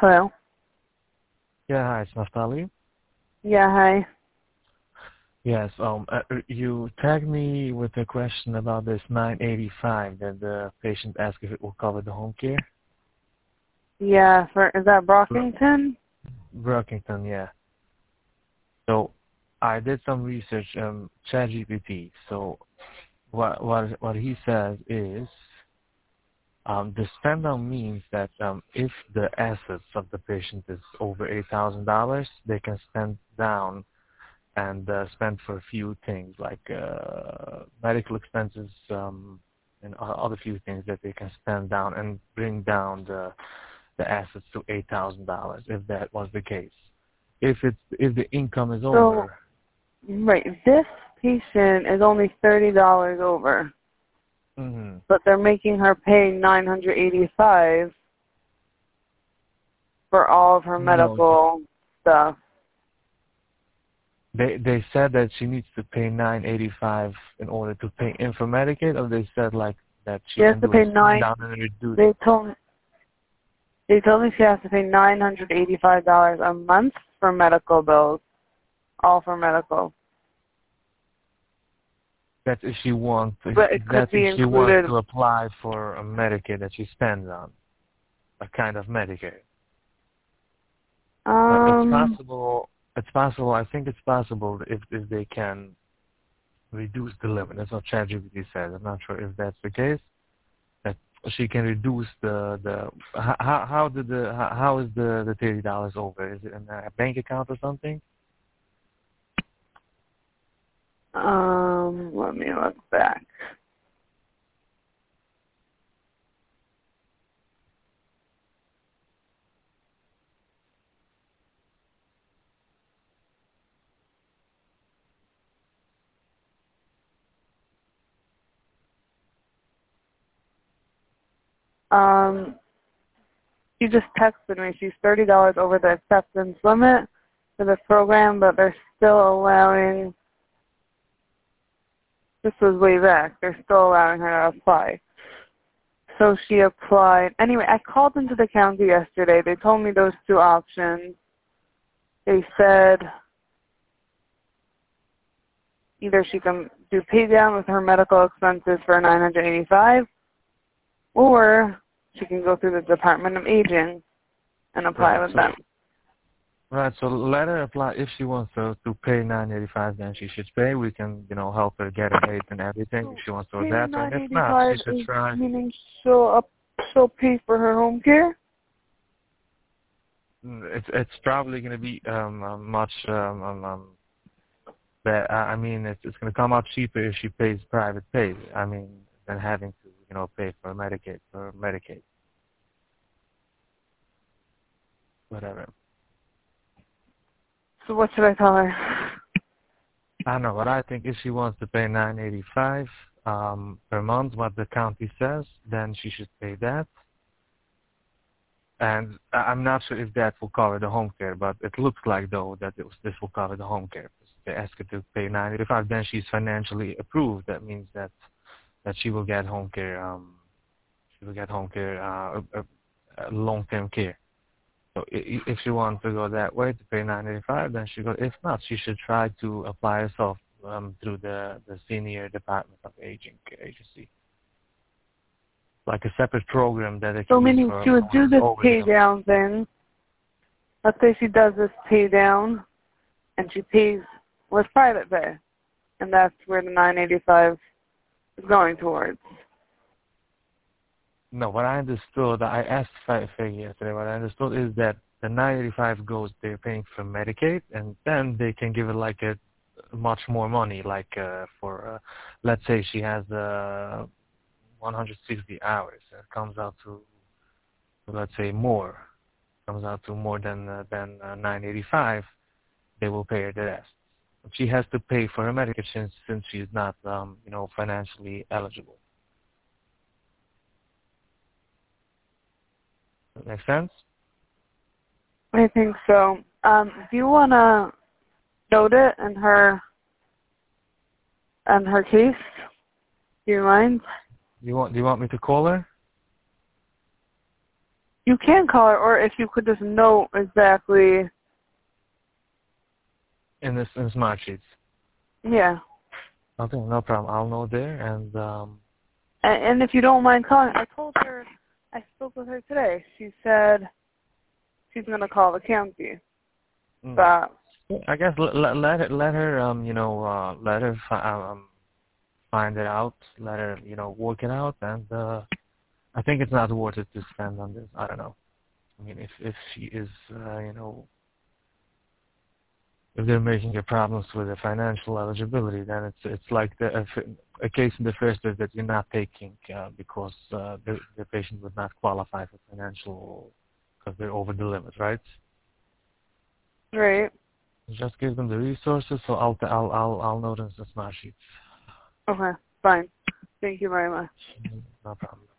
Hello? Yeah, hi, it's Naftali. Yeah, hi. Yes, you tagged me with a question about this 985 that the patient asked if it will cover the home care. Yeah, is that Brockington? Brockington, yeah. So I did some research, ChatGPT. So what he says is, the spend down means that if the assets of the patient is over $8,000, they can spend down and spend for a few things like medical expenses and other few things that they can spend down and bring down the assets to $8,000 if that was the case. If the income is So, over. right, this patient is only $30 over, Mm-hmm. but they're making her pay $985 for all of her No, medical stuff. they said that she needs to pay $985 in order to pay in for Medicaid, or they said like that she She has can to do a pay spend down and reduce. They told me she has to pay $985 a month for medical bills, all for medical. That's if she wants. But it could That's be if she wants included. to apply for a Medicaid that she spends on, a kind of Medicaid. But it's possible. It's possible. I think it's possible if they can reduce the limit. That's what ChatGPT says. I'm not sure if that's the case. That she can reduce the how is the $30 over? Is it in a bank account or something? Let me look back. She just texted me. She's $30 over the acceptance limit for the program, but they're still allowing. This was way back. They're still allowing her to apply. So she applied. Anyway, I called into the county yesterday. They told me those two options. They said either she can do pay down with her medical expenses for $985, or she can go through the Department of Aging and apply with them. Right, so let her apply if she wants to pay $985. Then she should pay. We can help her get her aid and everything if she wants to do that. And if not, she should try. Meaning she'll pay for her home care. It's probably going to be much but I mean it's going to come out cheaper if she pays private pay. I mean than having to pay for Medicaid. Whatever. So what should I tell her? I don't know, but I think if she wants to pay $985 per month, what the county says, then she should pay that. And I'm not sure if that will cover the home care, but it looks like though that this will cover the home care. They ask her to pay $985, then she's financially approved. That means that she will get home care. She will get home care, long-term care. So if she wants to go that way to pay $985, then she go. If not, she should try to apply herself through the Senior Department of Aging Agency, like a separate program that they can. So meaning she would do this pay down thing. Let's say she does this pay down, and she pays with private pay, and that's where the $985 is going towards. No, what I understood, I asked Figure yesterday, what I understood is that the $985 goes, they're paying for Medicaid, and then they can give it like a much more money, like for, let's say she has 160 hours, it comes out to, let's say more, comes out to more than $985, they will pay her the rest. She has to pay for her medication since she's not, financially eligible. That make sense? I think so. Do you want to note it in her case? Do you mind? Do you want me to call her? You can call her, or if you could just note exactly. In Smart Sheets. Yeah. Okay, no problem. I'll note there, and And if you don't mind calling, I told her, I spoke with her today. She said she's going to call the county. But I guess let her let her find it out. Let her work it out, and I think it's not worth it to spend on this. I don't know. I mean, if she is if they're making her problems with the financial eligibility, then it's like a case in the first place that you're not taking because the patient would not qualify for financial because they're over delivered, right? Right. Just give them the resources. So I'll note in the Smart Sheets. Okay. Fine. Thank you very much. No problem.